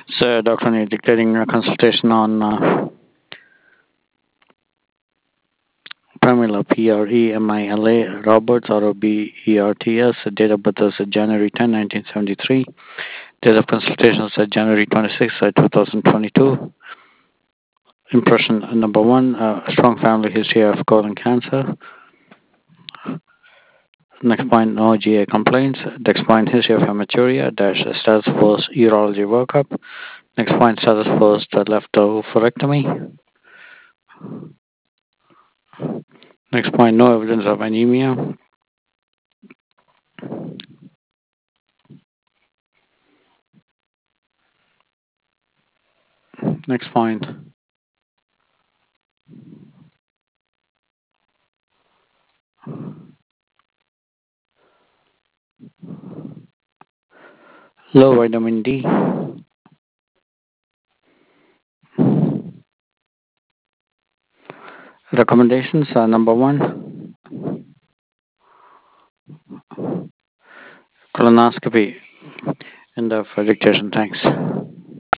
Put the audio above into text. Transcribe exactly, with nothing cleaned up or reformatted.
So, Doctor Neil declaring a consultation on uh, Pramila, P R E M I L A, Roberts, R O B E R T S, date of birth is January tenth, nineteen seventy-three, date of consultation is January twenty-sixth, two thousand twenty-two. Impression number one, uh, strong family history of colon cancer. Next point, no G A complaints. Next point, history of hematuria, dash status post urology workup. Next point, status post left oophorectomy. Next point, no evidence of anemia. Next point, low vitamin D. Recommendations are number one, colonoscopy. End of dictation. Thanks.